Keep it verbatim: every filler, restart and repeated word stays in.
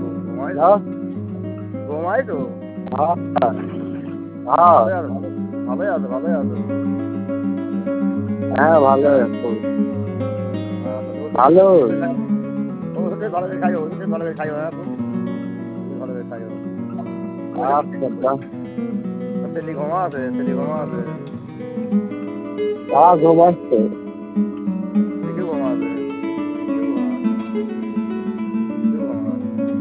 ঘুমাই হ্যাঁ ঘুমাই তো হ্যাঁ হ্যাঁ ভালোই আছে ভালোই আছে ভালোই আছে হ্যাঁ ভালো আছো ভালো ওষুধে ভালো করে খাইও ওষুধে ভালো করে খাইও হ্যাঁ ভালো করে খাইও আচ্ছা তেলি ঘুমা আছে তেলি ঘুমা আছে হ্যাঁ ঘুমাচ্ছে